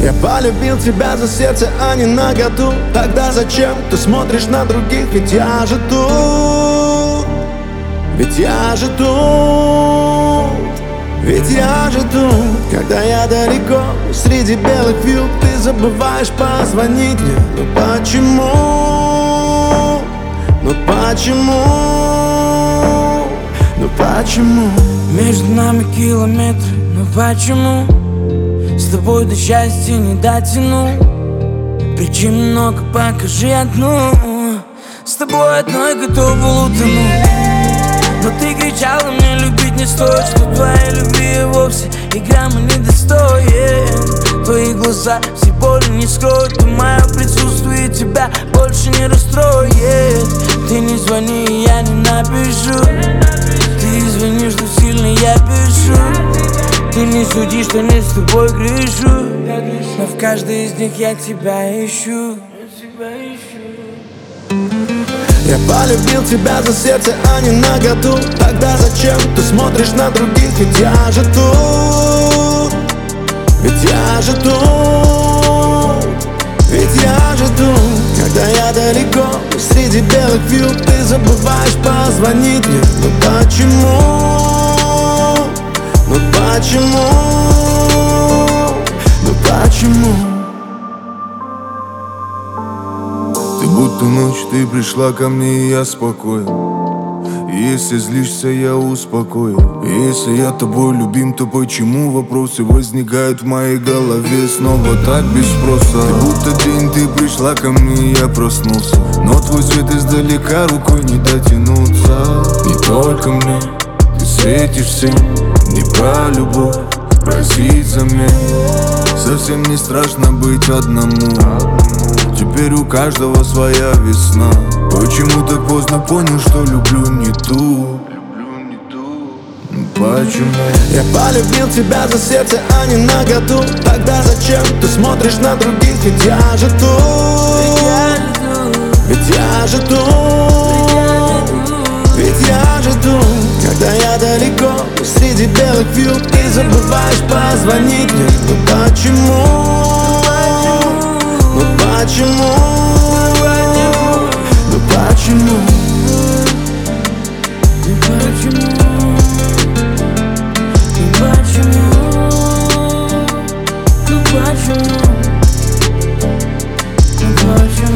Я полюбил тебя за сердце, а не на году. Тогда зачем ты смотришь на других? Ведь я же тут, ведь я же тут, ведь я же тут. Когда я далеко, среди белых вьюг, ты забываешь позвонить мне. Ну почему? Ну почему? Ну почему? Между нами километры, ну почему? С тобой до счастья не дотяну. Причин много, покажи одну. С тобой одной готова утонуть. Но ты кричала мне, любить не стоит, что твоей любви вовсе и грамма не достоин. Твои глаза все боли не скроют, и мое присутствие тебя больше не расстроит. Ты не звони, я не напишу. Ты извини, что сильно я пишу. Ты не суди, что не с тобой грешу, но в каждой из них я тебя ищу. Я полюбил тебя за сердце, а не на году. Тогда зачем ты смотришь на других? Ведь я же тут, ведь я же тут, ведь я же тут. Когда я далеко, среди белых вьюг, ты забываешь позвонить мне. Ну почему? Ну почему? Ну почему? Ты будто ночь, ты пришла ко мне, и я спокоен. Если злишься, я успокою. Если я тобой любим, то почему вопросы возникают в моей голове снова так без спроса? Ты будто день, ты пришла ко мне, и я проснулся. Но твой свет издалека рукой не дотянуться. Не только мне, ты светишь всем. Не про любовь, просить замен. Совсем не страшно быть одному. Теперь у каждого своя весна. Почему так поздно понял, что люблю не ту? Почему? Я полюбил тебя за сердце, а не на году. Тогда зачем ты смотришь на других? Ведь я же тут, ведь я же тут, ведь я же тут. Когда я далеко, среди белых вьюг, ты забываешь позвонить мне. Ну почему? Ну почему? Ну почему? Ну почему? Ну почему? Ну почему? Ну почему?